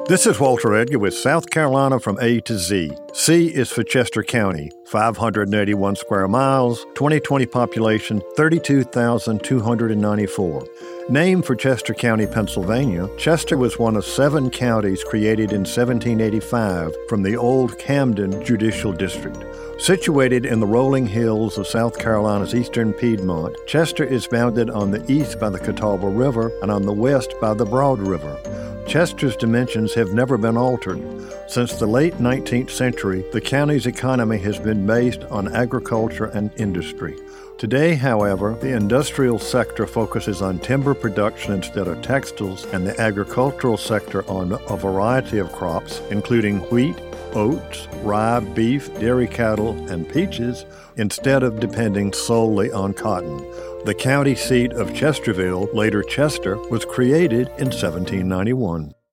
This is Walter Edgar with South Carolina from A to Z. C is for Chester County, 581 square miles, 2020 population, 32,294. Named for Chester County, Pennsylvania, Chester was one of 7 counties created in 1785 from the old Camden Judicial District. Situated in the rolling hills of South Carolina's eastern Piedmont, Chester is bounded on the east by the Catawba River and on the west by the Broad River. Chester's dimensions have never been altered. Since the late 19th century, the county's economy has been based on agriculture and industry. Today, however, the industrial sector focuses on timber production instead of textiles, and the agricultural sector on a variety of crops, including wheat, oats, rye, beef, dairy cattle, and peaches, instead of depending solely on cotton. The county seat of Chesterville, later Chester, was created in 1791.